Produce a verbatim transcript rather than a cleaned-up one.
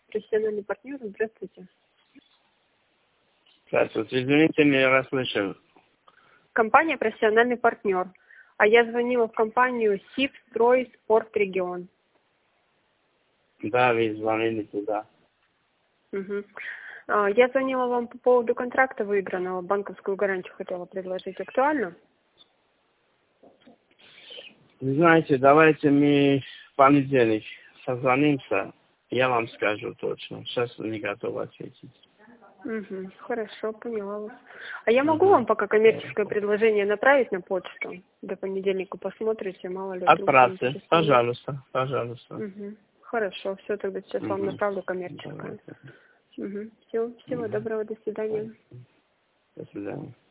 профессиональный партнер. Здравствуйте. Здравствуйте, извините, не расслышал. Компания «Профессиональный партнер». А я звонила в компанию СИП «Строй Спорт Регион». Да, вы звонили туда. Угу. А, я звонила вам по поводу контракта выигранного. Банковскую гарантию хотела предложить. Актуально? Вы знаете, давайте мы в понедельник созвонимся, я вам скажу точно. Сейчас не готов ответить. Угу. Хорошо, поняла вас. А я могу Угу. вам пока коммерческое предложение направить на почту? До понедельника посмотрите, мало ли. вдруг Отправьте, вам пожалуйста, пожалуйста. Угу. Хорошо, все, тогда сейчас Угу. вам направлю коммерческое. Угу. Все, всего доброго, до свидания. До свидания.